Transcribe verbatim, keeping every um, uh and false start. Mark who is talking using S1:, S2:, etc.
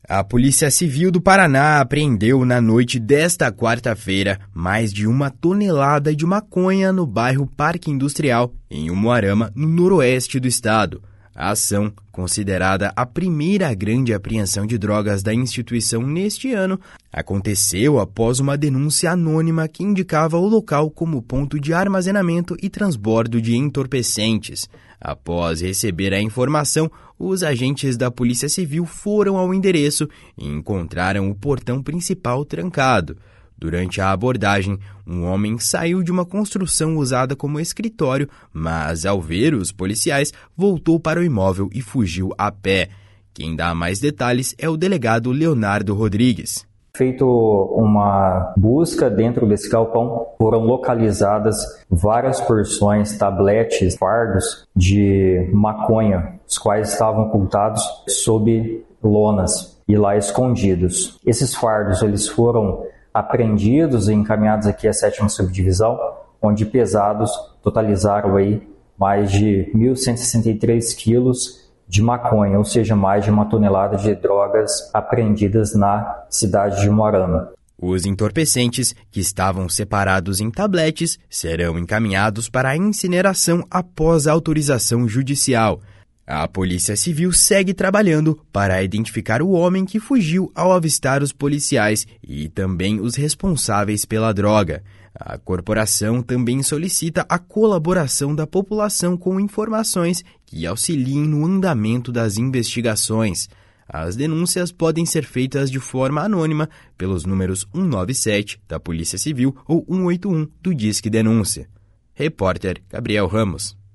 S1: A Polícia Civil do Paraná apreendeu na noite desta quarta-feira mais de uma tonelada de maconha no bairro Parque Industrial, em Umuarama, no noroeste do estado. A ação, considerada a primeira grande apreensão de drogas da instituição neste ano, aconteceu após uma denúncia anônima que indicava o local como ponto de armazenamento e transbordo de entorpecentes. Após receber a informação, os agentes da Polícia Civil foram ao endereço e encontraram o portão principal trancado. Durante a abordagem, um homem saiu de uma construção usada como escritório, mas, ao ver os policiais, voltou para o imóvel e fugiu a pé. Quem dá mais detalhes é o delegado Leonardo Rodrigues.
S2: Feito uma busca dentro desse galpão, foram localizadas várias porções, tabletes, fardos de maconha, os quais estavam ocultados sob lonas e lá escondidos. Esses fardos eles foram apreendidos e encaminhados aqui à sétima subdivisão, onde pesados totalizaram aí mais de mil cento e sessenta e três quilos de maconha, ou seja, mais de uma tonelada de drogas apreendidas na cidade de Umuarama.
S1: Os entorpecentes, que estavam separados em tabletes, serão encaminhados para a incineração após a autorização judicial. A Polícia Civil segue trabalhando para identificar o homem que fugiu ao avistar os policiais e também os responsáveis pela droga. A corporação também solicita a colaboração da população com informações que auxiliem no andamento das investigações. As denúncias podem ser feitas de forma anônima pelos números um nove sete da Polícia Civil ou um oito um do Disque Denúncia. Repórter Gabriel Ramos.